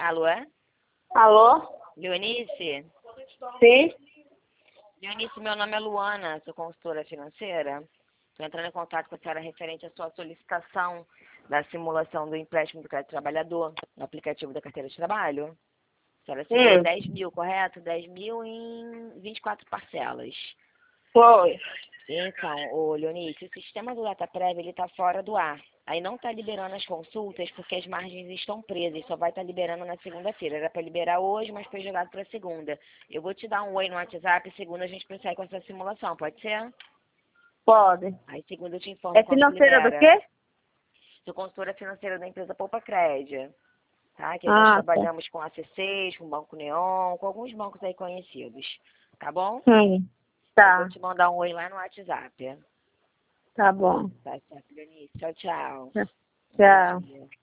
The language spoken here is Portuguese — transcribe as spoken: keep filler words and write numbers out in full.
Alô? Alô? Leonice? Sim? Leonice, meu nome é Luana, sou consultora financeira. Estou entrando em contato com a senhora referente à sua solicitação da simulação do empréstimo do crédito trabalhador no aplicativo da carteira de trabalho. A senhora simulou Hum, dez mil, correto? dez mil em vinte e quatro parcelas. foi. Então, ô Leonice, o sistema do DataPrev ele está fora do ar. Aí não está liberando as consultas porque as margens estão presas. Só vai estar liberando na segunda-feira. Era para liberar hoje, mas foi jogado para segunda. Eu vou te dar um oi no WhatsApp e segunda a gente prossegue com essa simulação, pode ser? Pode. Aí segunda eu te informo É quando financeira do libera. quê? Sou consultora financeira da empresa Poupa Crédito, tá? Que nós Ah, tá. trabalhamos com A C seis, com Banco Neon, com alguns bancos aí conhecidos. Tá bom? Hum, Eu vou tá. te mandar um oi lá no WhatsApp. Tá bom. Tá certo, Leonice. Tchau, tchau. Bom Tchau. dia.